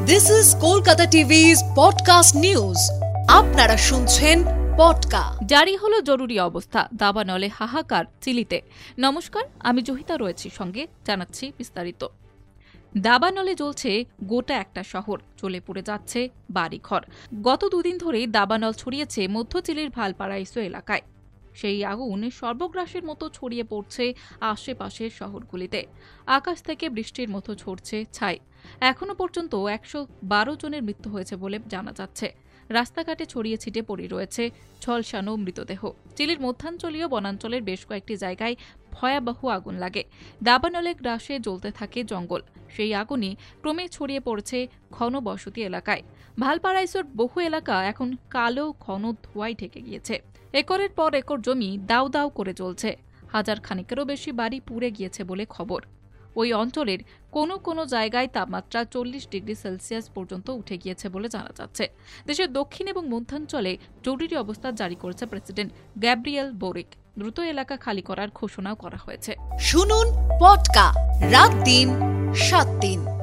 This is Kolkata TV's podcast news. আপনারা শুনছেন podcast. জারি হলো জরুরি অবস্থা, দাবানলে হাহাকার চিলিতে। নমস্কার, আমি জহিতা রয়েছি সঙ্গে, জানাচ্ছি বিস্তারিত। দাবানলে জ্বলছে গোটা একটা শহর, জ্বলে পড়ে যাচ্ছে বাড়িঘর। গত দুদিন ধরেই দাবানল ছড়িয়েছে মধ্য চিলির ভালপারাইসো এলাকায়। সেই আগুন সর্বগ্রাসের মতো ছড়িয়ে পড়ছে আশেপাশের শহরগুলিতে। আকাশ থেকে বৃষ্টির মতো ঝরছে ছাই। এখনো পর্যন্ত 112 জনের মৃত্যু হয়েছে বলে জানা যাচ্ছে। রাস্তাঘাটে ছড়িয়ে ছিটে পড়ে রয়েছে ঝলসানো মৃতদেহ। চিলির মধ্যাঞ্চলীয় বনাঞ্চলের বেশ কয়েকটি জায়গায় ভয়াবহ আগুন লাগে। দাবানলে গ্রাসে জ্বলতে থাকে জঙ্গল। সেই আগুনই ক্রমে ছড়িয়ে পড়ছে ঘনবসতি এলাকায়। ভালপারাইসোর বহু এলাকা এখন কালো ঘন ধোঁয়ায় ঢেকে গিয়েছে। একরের পর একর জমি দাউ দাউ করে জ্বলছে। হাজার খানেকেরও বেশি বাড়ি পুড়ে গিয়েছে বলে খবর। ওই অঞ্চলের কোনো কোনো জায়গায় তাপমাত্রা 40 ডিগ্রি সেলসিয়াস পর্যন্ত উঠে গিয়েছে বলে জানা যাচ্ছে। দেশের দক্ষিণ এবং মধ্যাঞ্চলে জরুরি অবস্থা জারি করেছে প্রেসিডেন্ট গ্যাব্রিয়েল বোরিক। দ্রুত এলাকা খালি করার ঘোষণাও করা হয়েছে। শুনুন পডকাস্ট রাত দিন 7 দিন।